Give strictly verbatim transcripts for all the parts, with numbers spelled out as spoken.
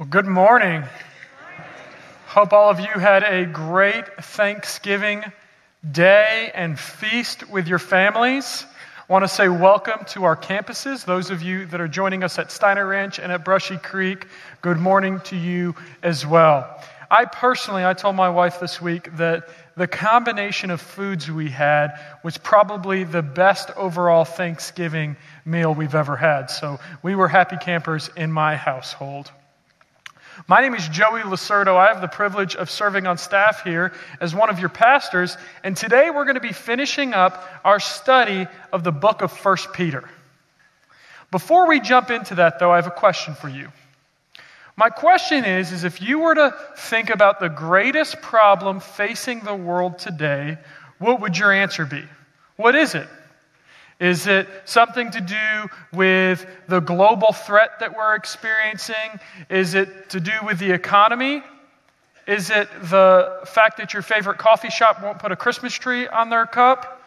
Good morning. Hope all of you had a great Thanksgiving day and feast with your families. I want to say welcome to our campuses. Those of you that are joining us at Steiner Ranch and at Brushy Creek, good morning to you as well. I personally, I told my wife this week that the combination of foods we had was probably the best overall Thanksgiving meal we've ever had. So we were happy campers in my household. My name is Joey Lacerdo. I have the privilege of serving on staff here as one of your pastors, and today we're going to be finishing up our study of the book of First Peter. Before we jump into that, though, I have a question for you. My question is, is if you were to think about the greatest problem facing the world today, what would your answer be? What is it? Is it something to do with the global threat that we're experiencing? Is it to do with the economy? Is it the fact that your favorite coffee shop won't put a Christmas tree on their cup?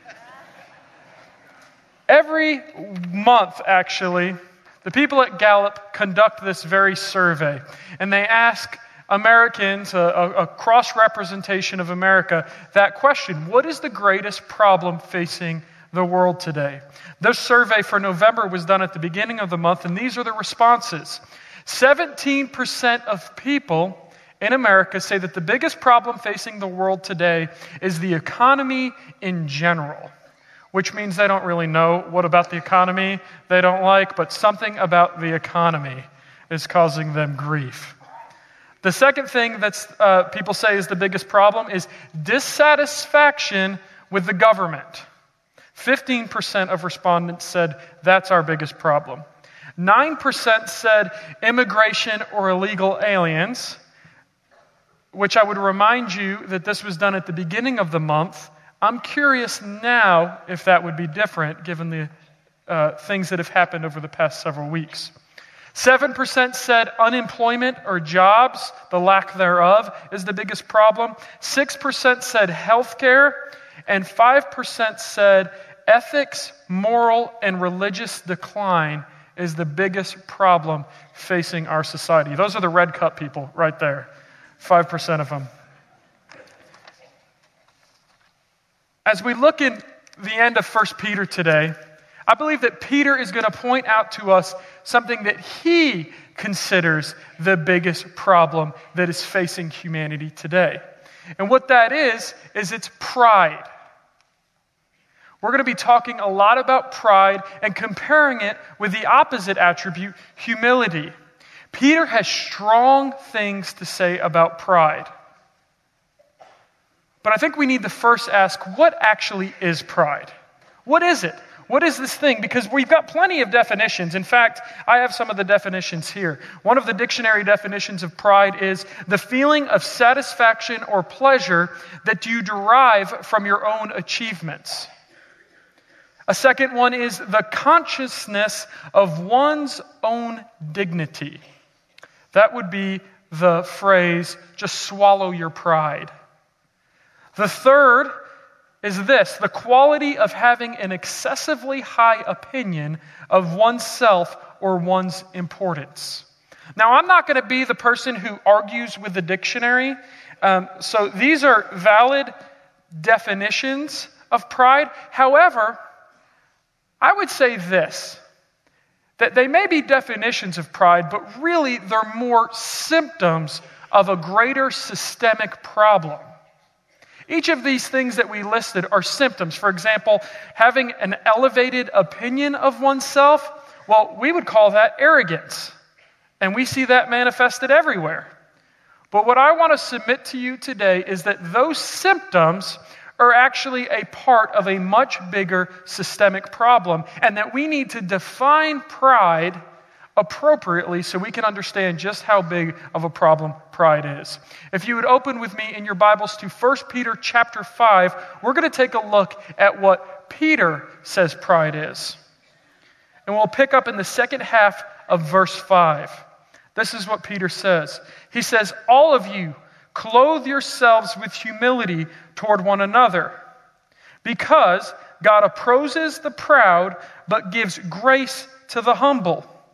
Every month, actually, the people at Gallup conduct this very survey, and they ask Americans, a, a cross-representation of America, that question: what is the greatest problem facing the world today? This survey for November was done at the beginning of the month, and these are the responses. seventeen percent of people in America say that the biggest problem facing the world today is the economy in general, which means they don't really know what about the economy they don't like, but something about the economy is causing them grief. The second thing that uh, people say is the biggest problem is dissatisfaction with the government. fifteen percent of respondents said that's our biggest problem. nine percent said immigration or illegal aliens, which I would remind you that this was done at the beginning of the month. I'm curious now if that would be different given the uh, things that have happened over the past several weeks. seven percent said unemployment or jobs, the lack thereof, is the biggest problem. six percent said healthcare, and five percent said ethics, moral, and religious decline is the biggest problem facing our society. Those are the red cup people right there, five percent of them. As we look in the end of First Peter today, I believe that Peter is going to point out to us something that he considers the biggest problem that is facing humanity today. And what that is, is it's pride. We're going to be talking a lot about pride and comparing it with the opposite attribute, humility. Peter has strong things to say about pride. But I think we need to first ask, what actually is pride? What is it? What is this thing? Because we've got plenty of definitions. In fact, I have some of the definitions here. One of the dictionary definitions of pride is the feeling of satisfaction or pleasure that you derive from your own achievements. A second one is the consciousness of one's own dignity. That would be the phrase, just swallow your pride. The third is this, the quality of having an excessively high opinion of oneself or one's importance. Now, I'm not going to be the person who argues with the dictionary. Um, so these are valid definitions of pride. However, I would say this, that they may be definitions of pride, but really they're more symptoms of a greater systemic problem. Each of these things that we listed are symptoms. For example, having an elevated opinion of oneself, well, we would call that arrogance. And we see that manifested everywhere. But what I want to submit to you today is that those symptoms are actually a part of a much bigger systemic problem, and that we need to define pride appropriately so we can understand just how big of a problem pride is. If you would open with me in your Bibles to First Peter chapter five, we're going to take a look at what Peter says pride is. And we'll pick up in the second half of verse five. This is what Peter says. He says, all of you, clothe yourselves with humility toward one another, because God opposes the proud, but gives grace to the humble.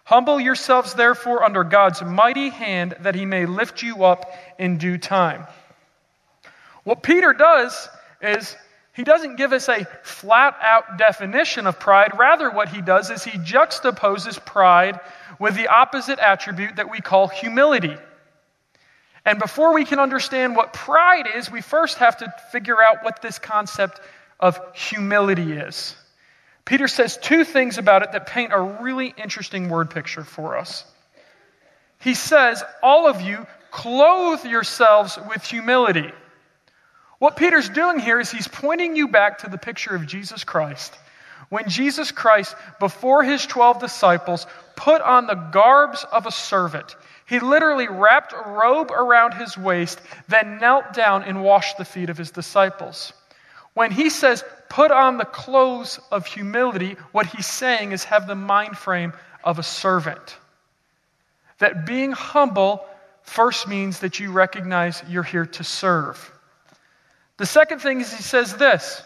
Humble yourselves, therefore, under God's mighty hand, that he may lift you up in due time. What Peter does is he doesn't give us a flat-out definition of pride. Rather, what he does is he juxtaposes pride with the opposite attribute that we call humility. And before we can understand what pride is, we first have to figure out what this concept of humility is. Peter says two things about it that paint a really interesting word picture for us. He says, all of you, clothe yourselves with humility. What Peter's doing here is he's pointing you back to the picture of Jesus Christ. When Jesus Christ, before his twelve disciples, put on the garbs of a servant. He literally wrapped a robe around his waist, then knelt down and washed the feet of his disciples. When he says, put on the clothes of humility, what he's saying is have the mind frame of a servant. That being humble first means that you recognize you're here to serve. The second thing is he says this.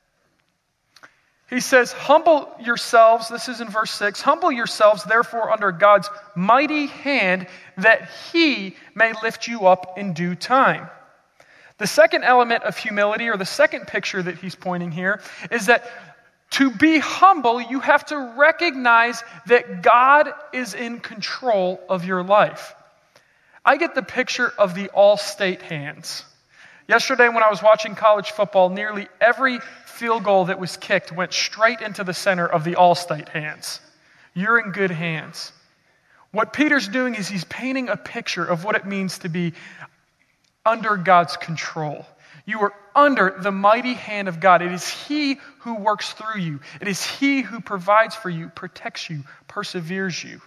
He says, humble yourselves, this is in verse six, humble yourselves therefore under God's mighty hand, that he may lift you up in due time. The second element of humility, or the second picture that he's pointing here, is that to be humble, you have to recognize that God is in control of your life. I get the picture of the all-state hands. Yesterday when I was watching college football, nearly every field goal that was kicked went straight into the center of the all-state hands. You're in good hands. What Peter's doing is he's painting a picture of what it means to be under God's control. You are under the mighty hand of God. It is he who works through you. It is he who provides for you, protects you, perseveres you.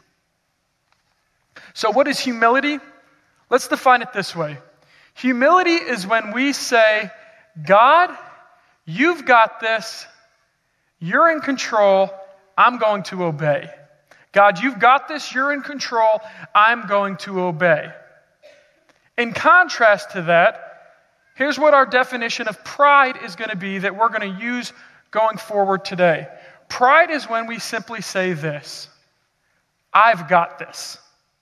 So what is humility? Let's define it this way. Humility is when we say, God, you've got this. You're in control. I'm going to obey. God, you've got this. You're in control. I'm going to obey. In contrast to that, here's what our definition of pride is going to be that we're going to use going forward today. Pride is when we simply say this: I've got this.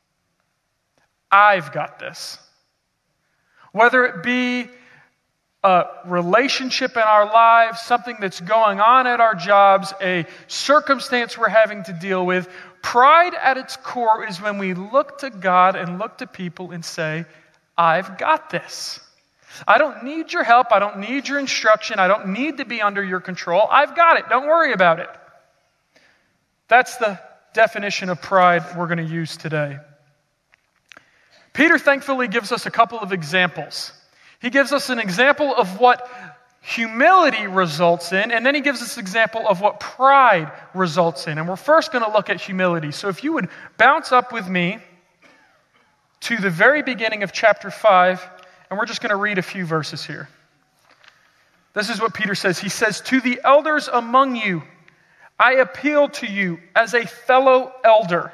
I've got this. Whether it be a relationship in our lives, something that's going on at our jobs, a circumstance we're having to deal with, pride at its core is when we look to God and look to people and say, I've got this. I don't need your help. I don't need your instruction. I don't need to be under your control. I've got it. Don't worry about it. That's the definition of pride we're going to use today. Peter thankfully gives us a couple of examples. He gives us an example of what humility results in, and then he gives us an example of what pride results in. And we're first going to look at humility. So if you would bounce up with me to the very beginning of chapter five, and we're just going to read a few verses here. This is what Peter says. He says, to the elders among you, I appeal to you as a fellow elder.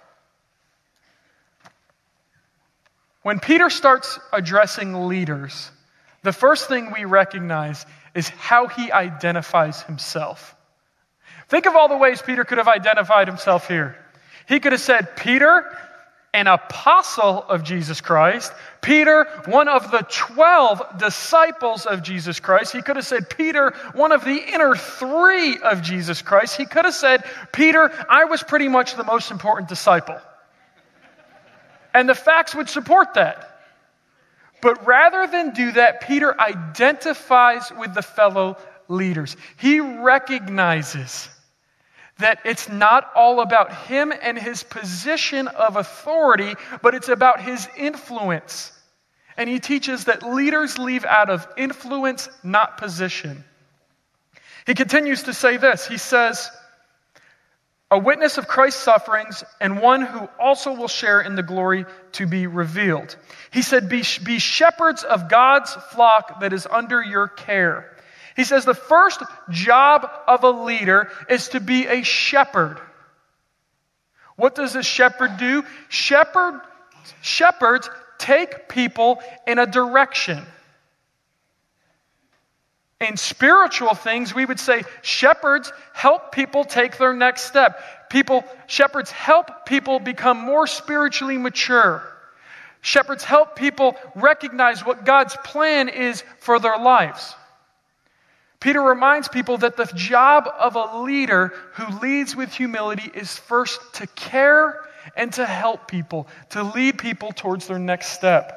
When Peter starts addressing leaders, the first thing we recognize is how he identifies himself. Think of all the ways Peter could have identified himself here. He could have said, Peter, an apostle of Jesus Christ. Peter, one of the twelve disciples of Jesus Christ. He could have said, Peter, one of the inner three of Jesus Christ. He could have said, Peter, I was pretty much the most important disciple. And the facts would support that. But rather than do that, Peter identifies with the fellow leaders. He recognizes that it's not all about him and his position of authority, but it's about his influence. And he teaches that leaders leave out of influence, not position. He continues to say this. He says, a witness of Christ's sufferings and one who also will share in the glory to be revealed. He said, be, be shepherds of God's flock that is under your care. He says the first job of a leader is to be a shepherd. What does a shepherd do? Shepherd, shepherds take people in a direction. In spiritual things, we would say shepherds help people take their next step. People, shepherds help people become more spiritually mature. Shepherds help people recognize what God's plan is for their lives. Peter reminds people that the job of a leader who leads with humility is first to care and to help people, to lead people towards their next step.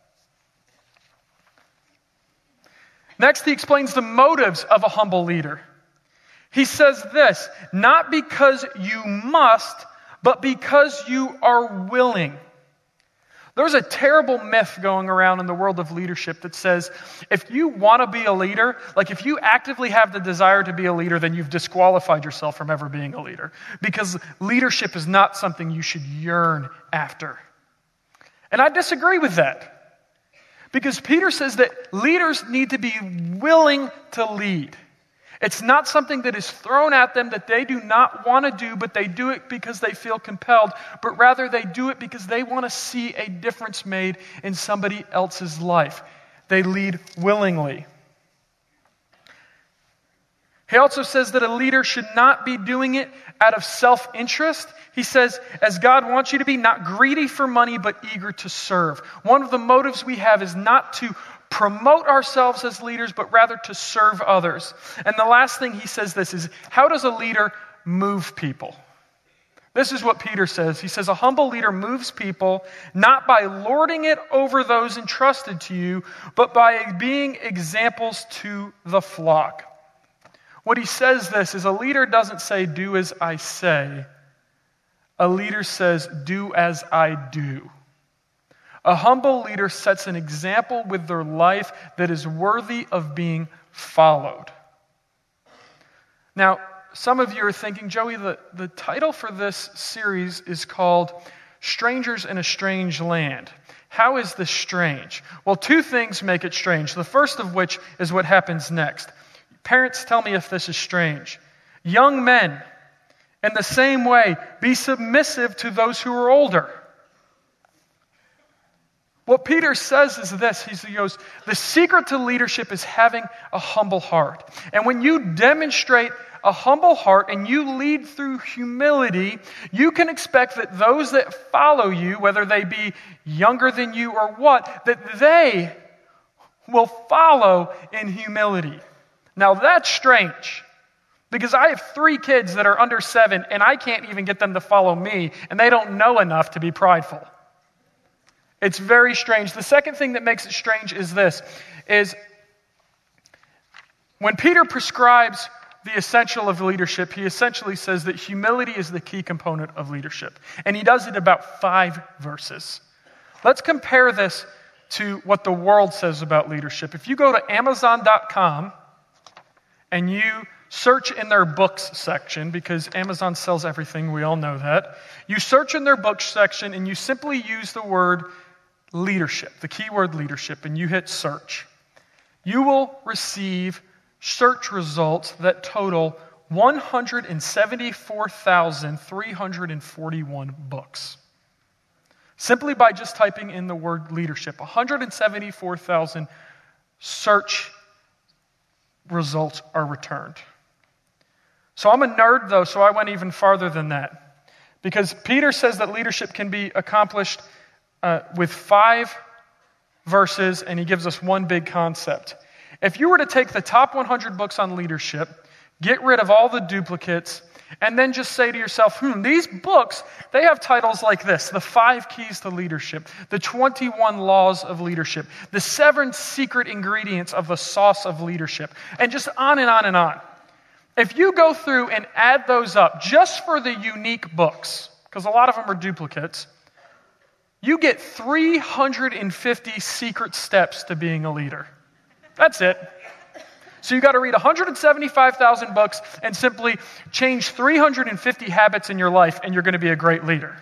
Next, he explains the motives of a humble leader. He says this, not because you must, but because you are willing. There's a terrible myth going around in the world of leadership that says if you want to be a leader, like if you actively have the desire to be a leader, then you've disqualified yourself from ever being a leader. Because leadership is not something you should yearn after. And I disagree with that. Because Peter says that leaders need to be willing to lead. It's not something that is thrown at them that they do not want to do, but they do it because they feel compelled, but rather they do it because they want to see a difference made in somebody else's life. They lead willingly. He also says that a leader should not be doing it out of self-interest. He says, as God wants you to be, not greedy for money, but eager to serve. One of the motives we have is not to promote ourselves as leaders, but rather to serve others. And the last thing he says this is, how does a leader move people? This is what Peter says. He says, a humble leader moves people not by lording it over those entrusted to you, but by being examples to the flock. What he says this is a leader doesn't say, do as I say. A leader says, do as I do. A humble leader sets an example with their life that is worthy of being followed. Now, some of you are thinking, Joey, the, the title for this series is called Strangers in a Strange Land. How is this strange? Well, two things make it strange. The first of which is what happens next. Parents, tell me if this is strange. Young men, in the same way, be submissive to those who are older. What Peter says is this, he goes, the secret to leadership is having a humble heart. And when you demonstrate a humble heart and you lead through humility, you can expect that those that follow you, whether they be younger than you or what, that they will follow in humility. Now that's strange, because I have three kids that are under seven and I can't even get them to follow me, and they don't know enough to be prideful. It's very strange. The second thing that makes it strange is this, is when Peter prescribes the essential of leadership, he essentially says that humility is the key component of leadership. And he does it about five verses. Let's compare this to what the world says about leadership. If you go to amazon dot com and you search in their books section, because Amazon sells everything, we all know that. You search in their books section and you simply use the word leadership, the keyword leadership, and you hit search. You will receive search results that total one hundred seventy-four thousand three hundred forty-one books. Simply by just typing in the word leadership, one hundred seventy-four thousand search results are returned. So I'm a nerd though, so I went even farther than that. Because Peter says that leadership can be accomplished uh, with five verses, and he gives us one big concept. If you were to take the top one hundred books on leadership, get rid of all the duplicates, and then just say to yourself, hmm, these books, they have titles like this: The Five Keys to Leadership, The twenty-one Laws of Leadership, The Seven Secret Ingredients of the Sauce of Leadership, and just on and on and on. If you go through and add those up just for the unique books, because a lot of them are duplicates, you get three hundred fifty secret steps to being a leader. That's it. So you got to read one hundred seventy-five thousand books and simply change three hundred fifty habits in your life, and you're going to be a great leader.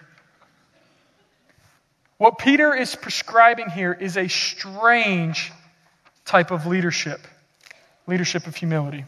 What Peter is prescribing here is a strange type of leadership, leadership of humility.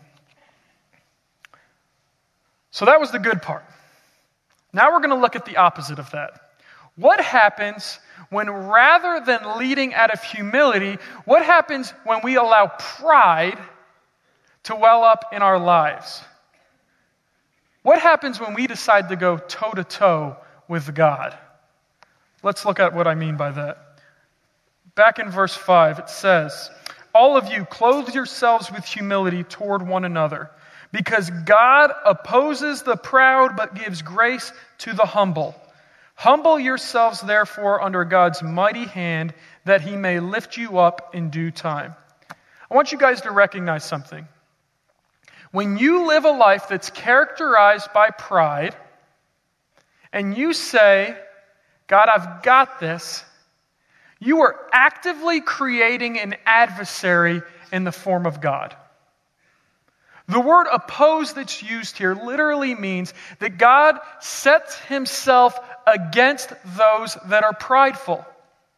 So that was the good part. Now we're going to look at the opposite of that. What happens when, rather than leading out of humility, what happens when we allow pride to well up in our lives? What happens when we decide to go toe-to-toe with God? Let's look at what I mean by that. Back in verse five, it says, "All of you, clothe yourselves with humility toward one another, because God opposes the proud but gives grace to the humble. Humble yourselves, therefore, under God's mighty hand, that he may lift you up in due time." I want you guys to recognize something. When you live a life that's characterized by pride, and you say, "God, I've got this," you are actively creating an adversary in the form of God. The word oppose that's used here literally means that God sets himself against those that are prideful.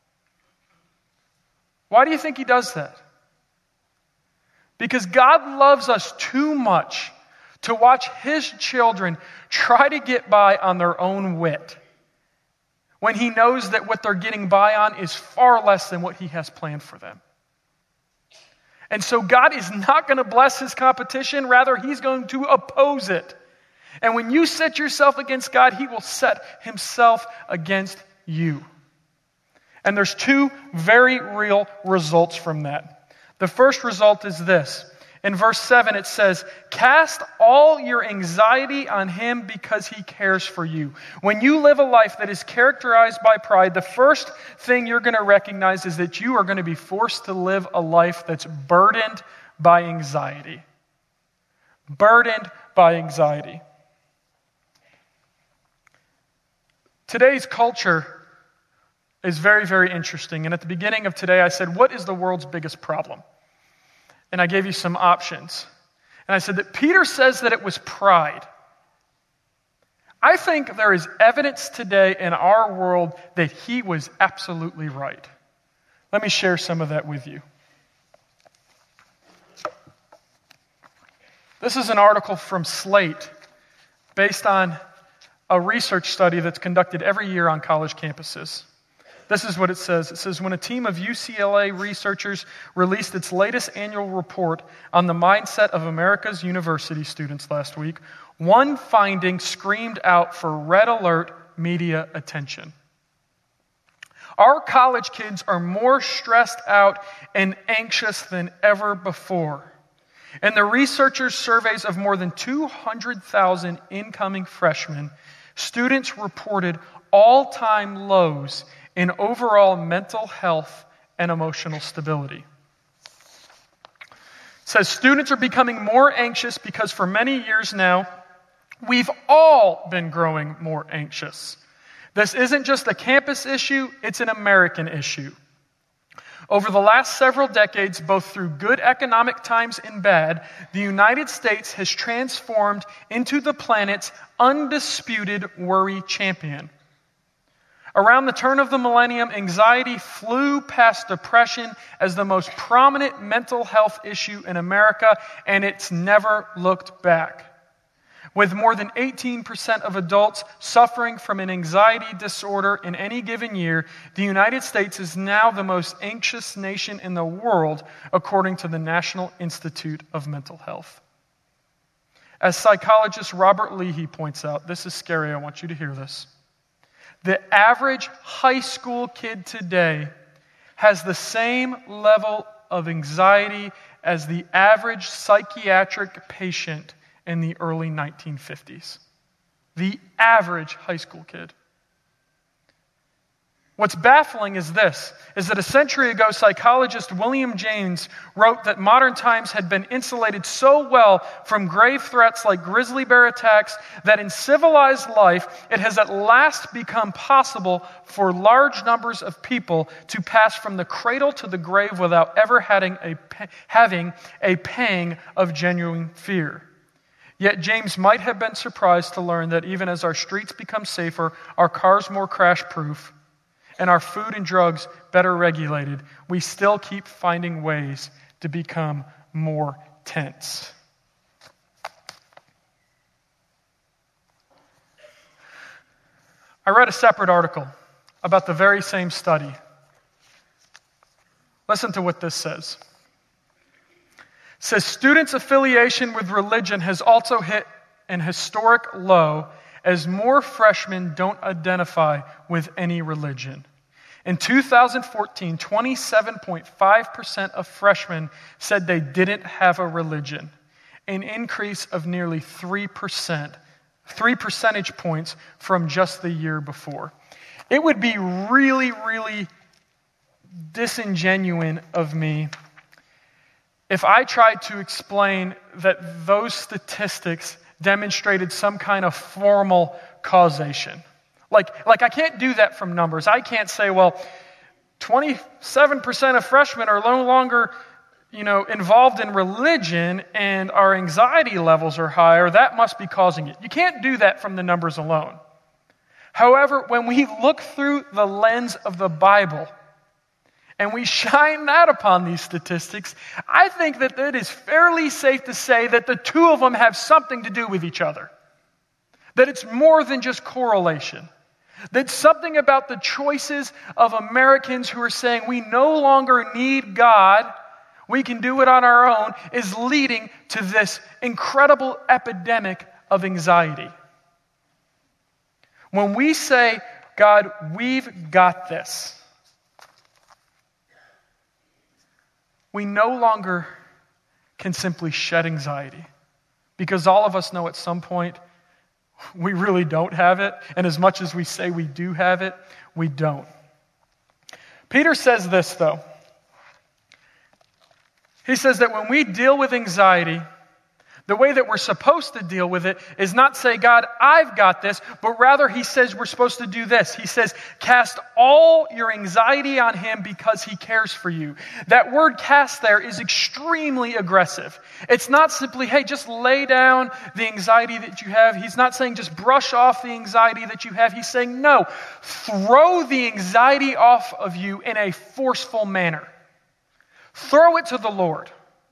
Why do you think he does that? Because God loves us too much to watch his children try to get by on their own wit, when he knows that what they're getting by on is far less than what he has planned for them. And so God is not going to bless his competition. Rather, he's going to oppose it. And when you set yourself against God, he will set himself against you. And there's two very real results from that. The first result is this. In verse seven, it says, "Cast all your anxiety on him because he cares for you." When you live a life that is characterized by pride, the first thing you're going to recognize is that you are going to be forced to live a life that's burdened by anxiety. Burdened by anxiety. Today's culture is very, very interesting. And at the beginning of today, I said, what is the world's biggest problem? And I gave you some options. And I said that Peter says that it was pride. I think there is evidence today in our world that he was absolutely right. Let me share some of that with you. This is an article from Slate based on a research study that's conducted every year on college campuses. This is what it says. It says, when a team of U C L A researchers released its latest annual report on the mindset of America's university students last week, one finding screamed out for red alert media attention. Our college kids are more stressed out and anxious than ever before. In the researchers' surveys of more than two hundred thousand incoming freshmen, students reported all-time lows in overall mental health and emotional stability. It says students are becoming more anxious because for many years now, we've all been growing more anxious. This isn't just a campus issue, it's an American issue. Over the last several decades, both through good economic times and bad, the United States has transformed into the planet's undisputed worry champion. Around the turn of the millennium, anxiety flew past depression as the most prominent mental health issue in America, and it's never looked back. With more than eighteen percent of adults suffering from an anxiety disorder in any given year, the United States is now the most anxious nation in the world, according to the National Institute of Mental Health. As psychologist Robert Leahy points out, this is scary, I want you to hear this. The average high school kid today has the same level of anxiety as the average psychiatric patient in the early nineteen fifties. The average high school kid. What's baffling is this, is that a century ago, psychologist William James wrote that modern times had been insulated so well from grave threats like grizzly bear attacks that in civilized life, it has at last become possible for large numbers of people to pass from the cradle to the grave without ever having a, having a pang of genuine fear. Yet James might have been surprised to learn that even as our streets become safer, our cars more crash-proof, and our food and drugs better regulated, we still keep finding ways to become more tense. I read a separate article about the very same study. Listen to what this says. says students' affiliation with religion has also hit an historic low as more freshmen don't identify with any religion. In two thousand fourteen, twenty-seven point five percent of freshmen said they didn't have a religion, an increase of nearly three percent, three percentage points from just the year before. It would be really, really disingenuous of me if I tried to explain that those statistics demonstrated some kind of formal causation. Like, like I can't do that from numbers. I can't say, well, twenty-seven percent of freshmen are no longer, you know, involved in religion and our anxiety levels are higher. That must be causing it. You can't do that from the numbers alone. However, when we look through the lens of the Bible and we shine that upon these statistics, I think that it is fairly safe to say that the two of them have something to do with each other. That it's more than just correlation. That something about the choices of Americans who are saying we no longer need God, we can do it on our own, is leading to this incredible epidemic of anxiety. When we say, God, we've got this, we no longer can simply shed anxiety, because all of us know at some point we really don't have it, and as much as we say we do have it, we don't. Peter says this, though. He says that when we deal with anxiety, the way that we're supposed to deal with it is not say, God, I've got this, but rather he says we're supposed to do this. He says, cast all your anxiety on him because he cares for you. That word cast there is extremely aggressive. It's not simply, hey, just lay down the anxiety that you have. He's not saying just brush off the anxiety that you have. He's saying, no, throw the anxiety off of you in a forceful manner. Throw it to the Lord.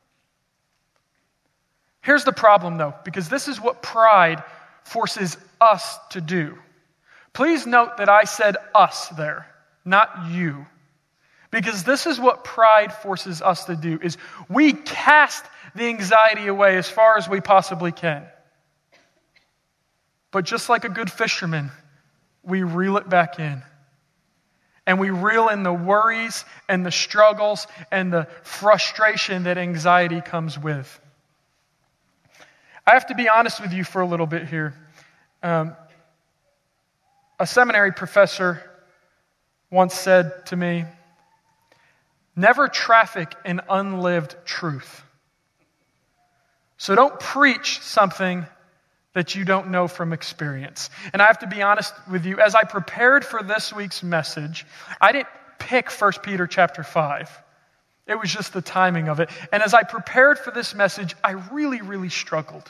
Here's the problem, though, because this is what pride forces us to do. Please note that I said us there, not you. Because this is what pride forces us to do, is we cast the anxiety away as far as we possibly can. But just like a good fisherman, we reel it back in. And we reel in the worries and the struggles and the frustration that anxiety comes with. I have to be honest with you for a little bit here. Um, a seminary professor once said to me, never traffic in unlived truth. So don't preach something that you don't know from experience. And I have to be honest with you, as I prepared for this week's message, I didn't pick First Peter chapter five. It was just the timing of it. And as I prepared for this message, I really, really struggled.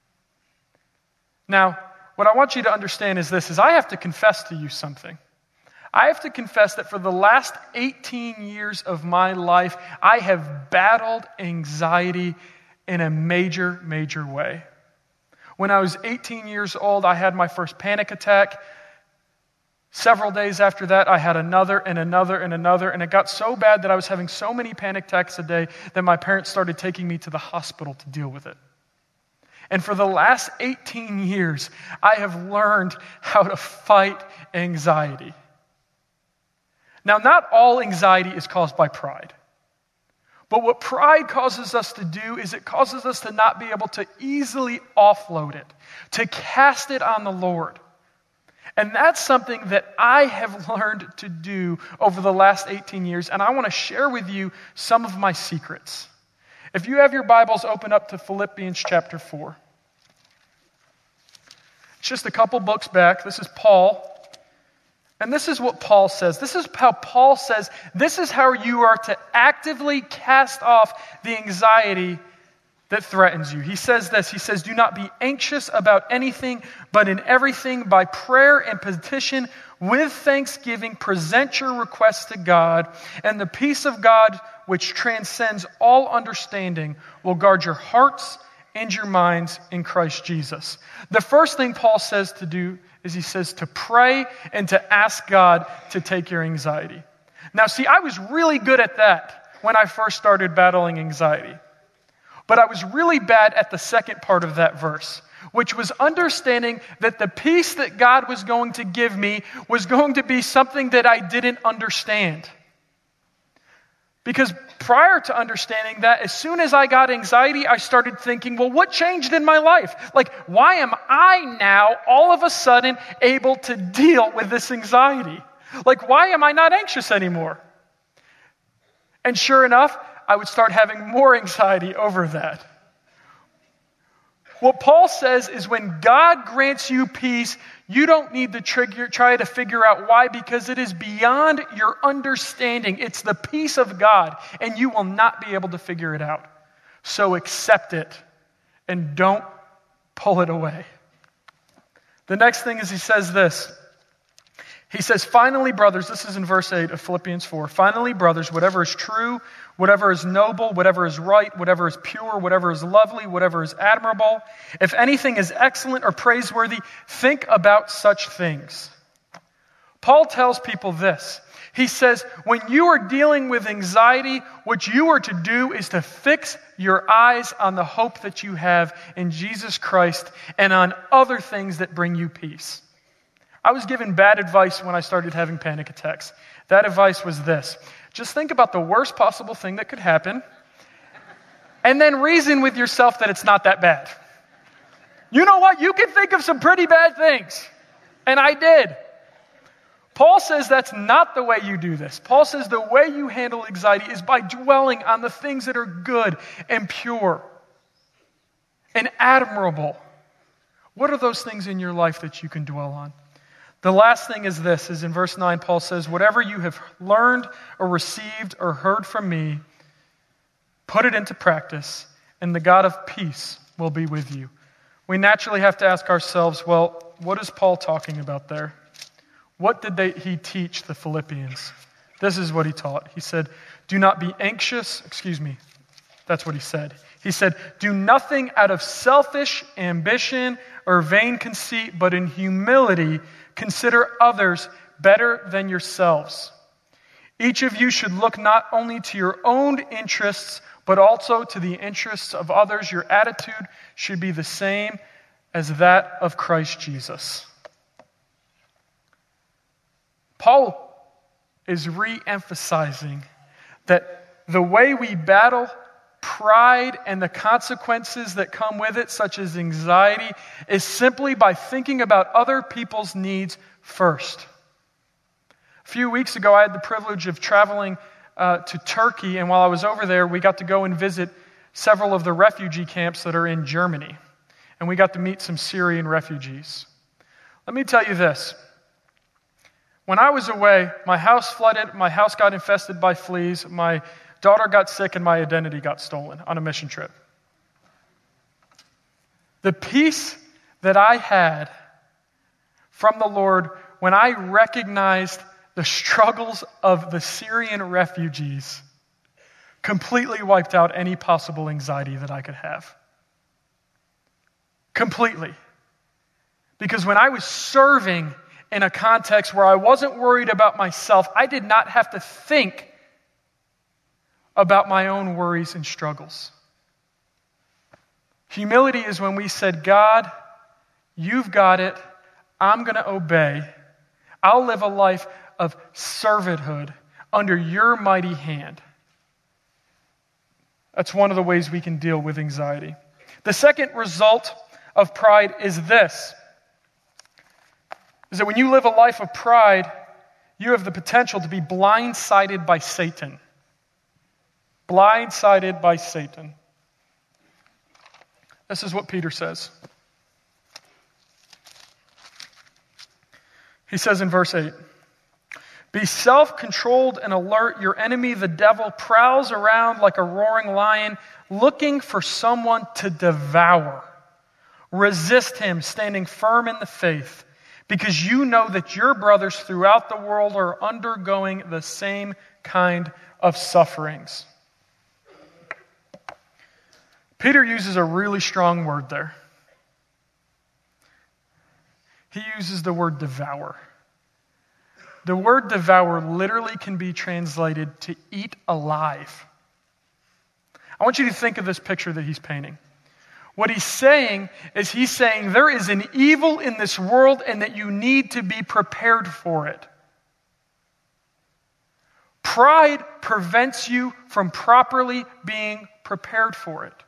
Now, what I want you to understand is this, is I have to confess to you something. I have to confess that for the last eighteen years of my life, I have battled anxiety in a major, major way. When I was eighteen years old, I had my first panic attack. Several days after that, I had another and another and another, and it got so bad that I was having so many panic attacks a day that my parents started taking me to the hospital to deal with it. And for the last eighteen years, I have learned how to fight anxiety. Now, not all anxiety is caused by pride. But what pride causes us to do is it causes us to not be able to easily offload it, to cast it on the Lord. And that's something that I have learned to do over the last eighteen years, and I want to share with you some of my secrets. If you have your Bibles, open up to Philippians chapter four. It's just a couple books back. This is Paul. And this is what Paul says. This is how Paul says, this is how you are to actively cast off the anxiety that threatens you. He says this, he says, do not be anxious about anything, but in everything by prayer and petition with thanksgiving, present your requests to God, and the peace of God, which transcends all understanding, will guard your hearts and your minds in Christ Jesus. The first thing Paul says to do is he says to pray and to ask God to take your anxiety. Now, see, I was really good at that when I first started battling anxiety. But I was really bad at the second part of that verse, which was understanding that the peace that God was going to give me was going to be something that I didn't understand. Because prior to understanding that, as soon as I got anxiety, I started thinking, well, what changed in my life? Like, why am I now all of a sudden able to deal with this anxiety? Like, why am I not anxious anymore? And sure enough, I would start having more anxiety over that. What Paul says is when God grants you peace, you don't need to trigger, try to figure out why, because it is beyond your understanding. It's the peace of God, and you will not be able to figure it out. So accept it, and don't pull it away. The next thing is he says this. He says, finally, brothers, this is in verse eight of Philippians four, finally, brothers, whatever is true, whatever is noble, whatever is right, whatever is pure, whatever is lovely, whatever is admirable, if anything is excellent or praiseworthy, think about such things. Paul tells people this. He says, when you are dealing with anxiety, what you are to do is to fix your eyes on the hope that you have in Jesus Christ and on other things that bring you peace. I was given bad advice when I started having panic attacks. That advice was this. Just think about the worst possible thing that could happen, and then reason with yourself that it's not that bad. You know what? You can think of some pretty bad things. And I did. Paul says that's not the way you do this. Paul says the way you handle anxiety is by dwelling on the things that are good and pure and admirable. What are those things in your life that you can dwell on? The last thing is this, is in verse nine, Paul says, whatever you have learned or received or heard from me, put it into practice, and the God of peace will be with you. We naturally have to ask ourselves, well, what is Paul talking about there? What did they, he teach the Philippians? This is what he taught. He said, do not be anxious, excuse me, that's what he said. He said, do nothing out of selfish ambition or vain conceit, but in humility consider others better than yourselves. Each of you should look not only to your own interests, but also to the interests of others. Your attitude should be the same as that of Christ Jesus. Paul is re-emphasizing that the way we battle pride and the consequences that come with it, such as anxiety, is simply by thinking about other people's needs first. A few weeks ago, I had the privilege of traveling uh, to Turkey, and while I was over there, we got to go and visit several of the refugee camps that are in Germany, and we got to meet some Syrian refugees. Let me tell you this. When I was away, my house flooded, my house got infested by fleas, my daughter got sick, and my identity got stolen on a mission trip. The peace that I had from the Lord when I recognized the struggles of the Syrian refugees completely wiped out any possible anxiety that I could have. Completely. Because when I was serving in a context where I wasn't worried about myself, I did not have to think about my own worries and struggles. Humility is when we said, God, you've got it. I'm going to obey. I'll live a life of servanthood under your mighty hand. That's one of the ways we can deal with anxiety. The second result of pride is this, is that when you live a life of pride, you have the potential to be blindsided by Satan. Blindsided by Satan. This is what Peter says. He says in verse eight, be self-controlled and alert. Your enemy, the devil, prowls around like a roaring lion, looking for someone to devour. Resist him, standing firm in the faith, because you know that your brothers throughout the world are undergoing the same kind of sufferings. Peter uses a really strong word there. He uses the word devour. The word devour literally can be translated to eat alive. I want you to think of this picture that he's painting. What he's saying is he's saying there is an evil in this world and that you need to be prepared for it. Pride prevents you from properly being prepared for it.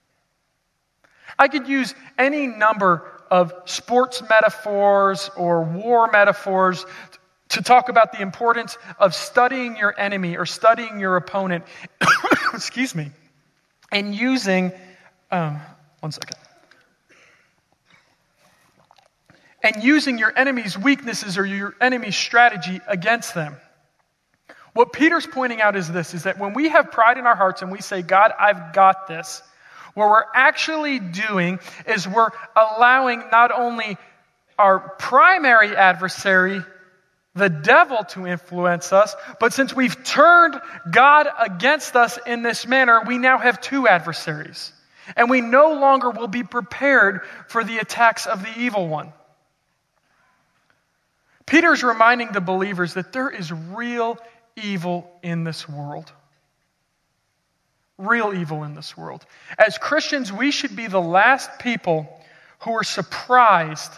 I could use any number of sports metaphors or war metaphors to talk about the importance of studying your enemy or studying your opponent, excuse me, and using, um, one second, and using your enemy's weaknesses or your enemy's strategy against them. What Peter's pointing out is this, is that when we have pride in our hearts and we say, God, I've got this, what we're actually doing is we're allowing not only our primary adversary, the devil, to influence us, but since we've turned God against us in this manner, we now have two adversaries. And we no longer will be prepared for the attacks of the evil one. Peter's reminding the believers that there is real evil in this world. Real evil in this world. As Christians, we should be the last people who are surprised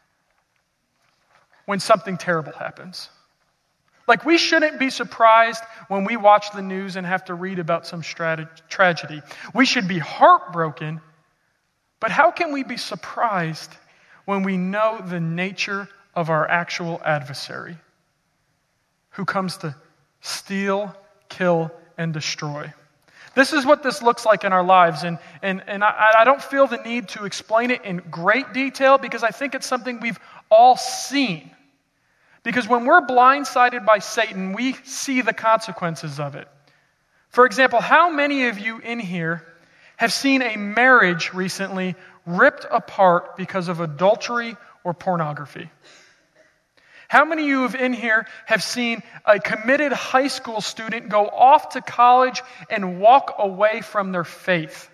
when something terrible happens. Like, we shouldn't be surprised when we watch the news and have to read about some strate- tragedy. We should be heartbroken, but how can we be surprised when we know the nature of our actual adversary, who comes to steal, kill, and destroy? This is what this looks like in our lives, and, and, and I, I don't feel the need to explain it in great detail because I think it's something we've all seen. Because when we're blindsided by Satan, we see the consequences of it. For example, how many of you in here have seen a marriage recently ripped apart because of adultery or pornography? How many of you have in here have seen a committed high school student go off to college and walk away from their faith?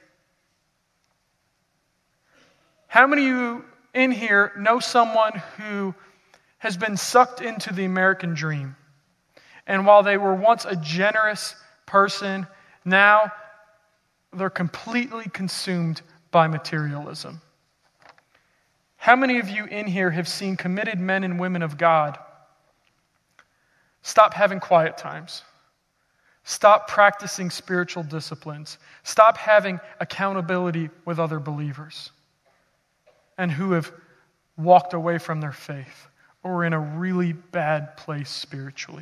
How many of you in here know someone who has been sucked into the American dream? And while they were once a generous person, now they're completely consumed by materialism. How many of you in here have seen committed men and women of God stop having quiet times, stop practicing spiritual disciplines, stop having accountability with other believers, and who have walked away from their faith or are in a really bad place spiritually?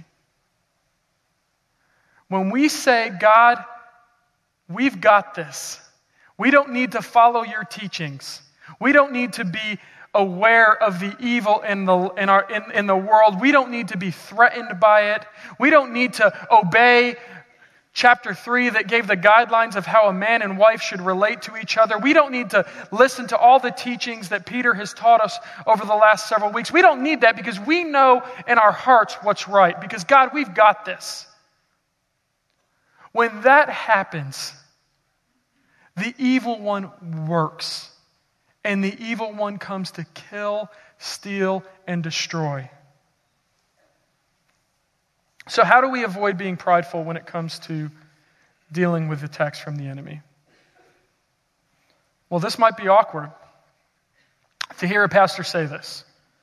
When we say, God, we've got this. We don't need to follow your teachings. We don't need to be aware of the evil in the in our in, in the world. We don't need to be threatened by it. We don't need to obey chapter three that gave the guidelines of how a man and wife should relate to each other. We don't need to listen to all the teachings that Peter has taught us over the last several weeks. We don't need that because we know in our hearts what's right. Because God, we've got this. When that happens, the evil one works. And the evil one comes to kill, steal, and destroy. So how do we avoid being prideful when it comes to dealing with attacks from the enemy? Well, this might be awkward to hear a pastor say this.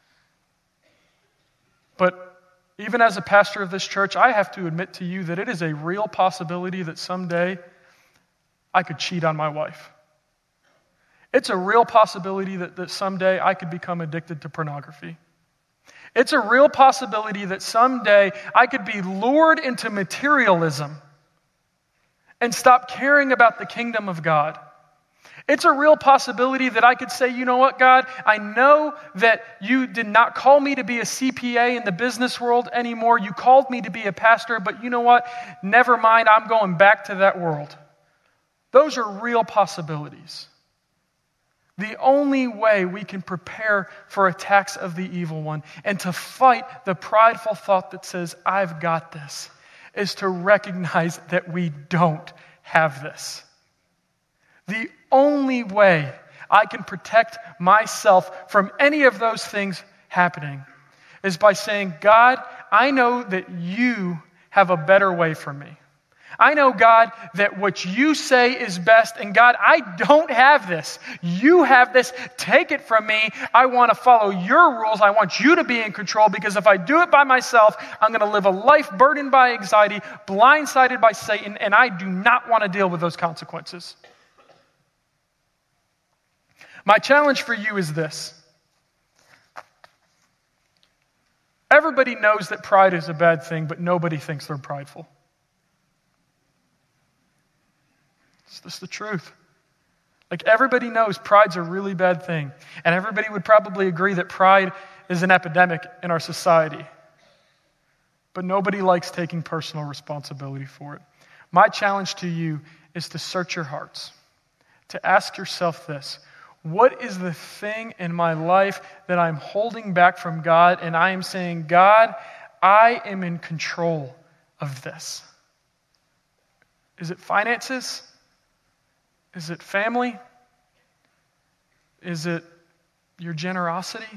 But even as a pastor of this church, I have to admit to you that it is a real possibility that someday I could cheat on my wife. It's a real possibility that, that someday I could become addicted to pornography. It's a real possibility that someday I could be lured into materialism and stop caring about the kingdom of God. It's a real possibility that I could say, you know what, God, I know that you did not call me to be a C P A in the business world anymore. You called me to be a pastor, but you know what? Never mind, I'm going back to that world. Those are real possibilities. The only way we can prepare for attacks of the evil one and to fight the prideful thought that says, I've got this, is to recognize that we don't have this. The only way I can protect myself from any of those things happening is by saying, God, I know that you have a better way for me. I know, God, that what you say is best, and God, I don't have this. You have this. Take it from me. I want to follow your rules. I want you to be in control, because if I do it by myself, I'm going to live a life burdened by anxiety, blindsided by Satan, and I do not want to deal with those consequences. My challenge for you is this. Everybody knows that pride is a bad thing, but nobody thinks they're prideful. It's just the truth. Like, everybody knows pride's a really bad thing. And everybody would probably agree that pride is an epidemic in our society. But nobody likes taking personal responsibility for it. My challenge to you is to search your hearts. To ask yourself this: what is the thing in my life that I'm holding back from God, and I am saying, God, I am in control of this? Is it finances? Is it family? Is it your generosity?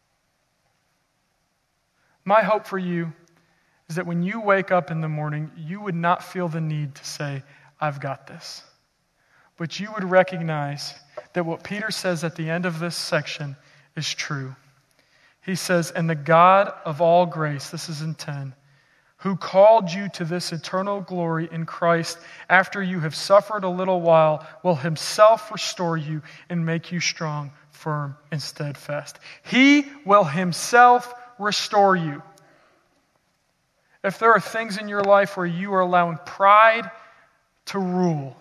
My hope for you is that when you wake up in the morning, you would not feel the need to say, I've got this. But you would recognize that what Peter says at the end of this section is true. He says, and the God of all grace, this is in ten, who called you to this eternal glory in Christ after you have suffered a little while, will himself restore you and make you strong, firm, and steadfast. He will himself restore you. If there are things in your life where you are allowing pride to rule,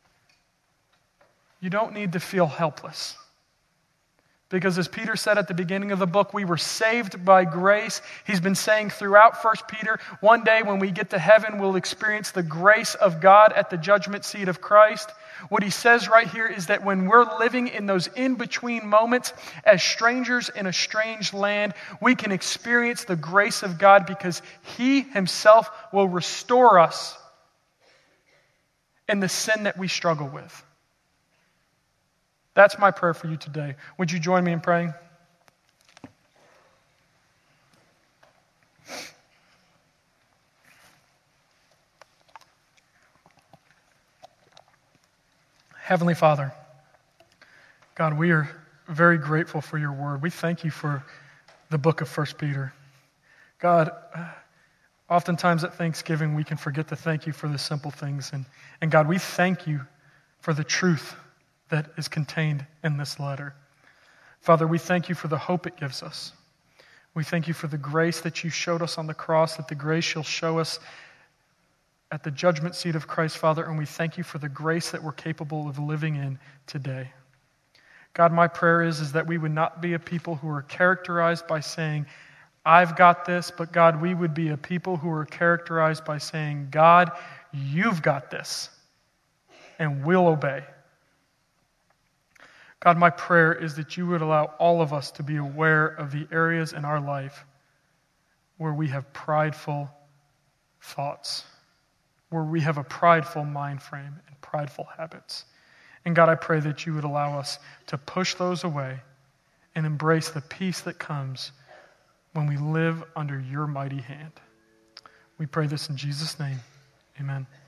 you don't need to feel helpless. Because as Peter said at the beginning of the book, we were saved by grace. He's been saying throughout First Peter, one day when we get to heaven, we'll experience the grace of God at the judgment seat of Christ. What he says right here is that when we're living in those in-between moments as strangers in a strange land, we can experience the grace of God because he himself will restore us in the sin that we struggle with. That's my prayer for you today. Would you join me in praying? Heavenly Father, God, we are very grateful for your word. We thank you for the book of First Peter. God, oftentimes at Thanksgiving we can forget to thank you for the simple things. And, and God, we thank you for the truth that is contained in this letter. Father, we thank you for the hope it gives us. We thank you for the grace that you showed us on the cross, that the grace you'll show us at the judgment seat of Christ, Father, and we thank you for the grace that we're capable of living in today. God, my prayer is, is that we would not be a people who are characterized by saying, I've got this, but God, we would be a people who are characterized by saying, God, you've got this, and we'll obey. God, my prayer is that you would allow all of us to be aware of the areas in our life where we have prideful thoughts, where we have a prideful mind frame and prideful habits. And God, I pray that you would allow us to push those away and embrace the peace that comes when we live under your mighty hand. We pray this in Jesus' name. Amen.